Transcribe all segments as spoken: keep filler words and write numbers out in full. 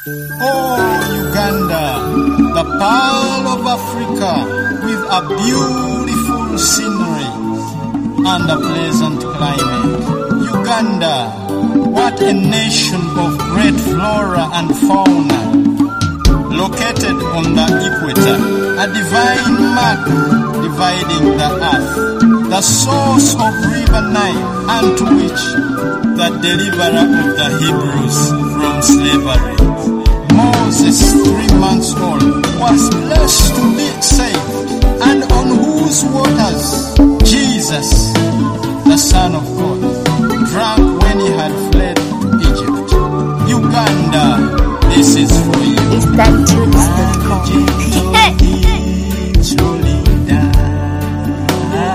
Oh, Uganda, the pearl of Africa, with a beautiful scenery and a pleasant climate. Uganda, what a nation of great flora and fauna, located on the equator, a divine mark dividing the earth, the source of river Nile, unto which the deliverer of the Hebrews from slavery, Moses, three months old, was blessed to be saved, and on whose waters Jesus, the Son of God, drank when he had fled to Egypt. Uganda, this is for you. Is that tunes dot com? It's rolling down,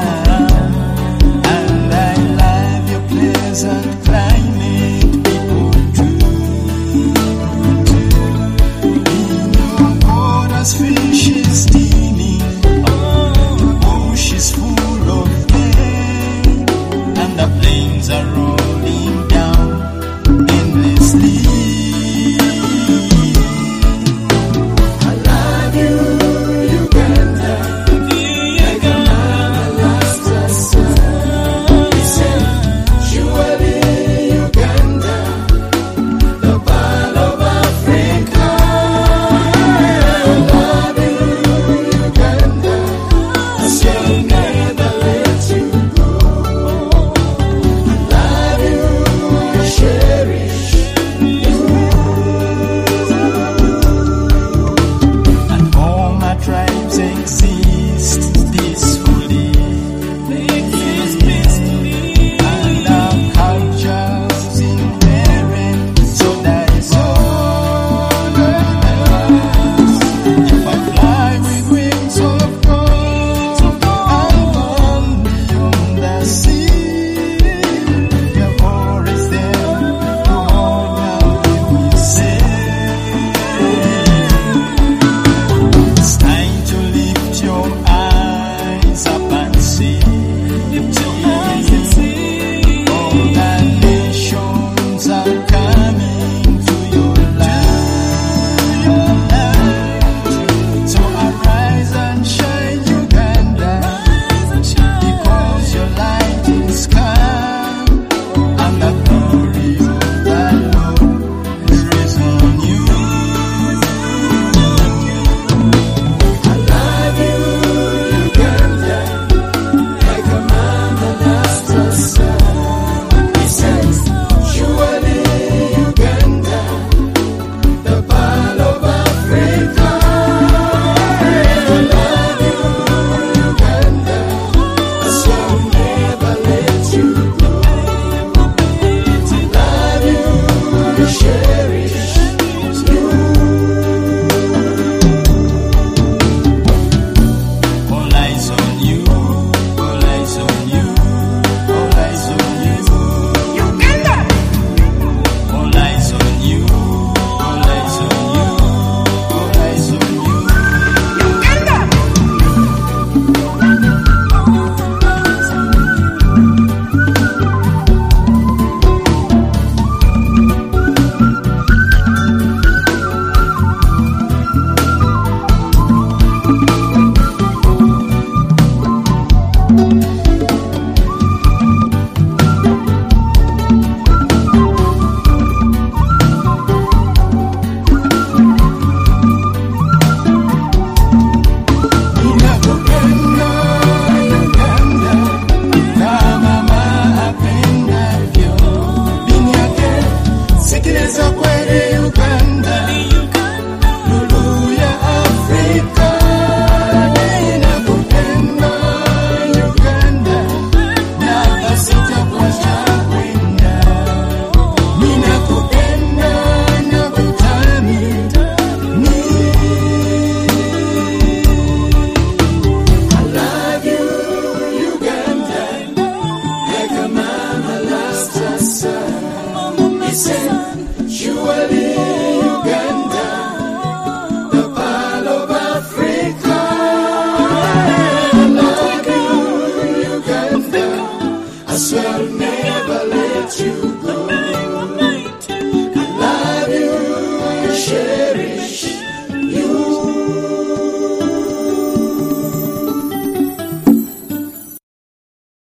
and I love your pleasant climate, people too. In your waters, fish is steaming, the bush is full of game, and the plains are rolling down endlessly. Surely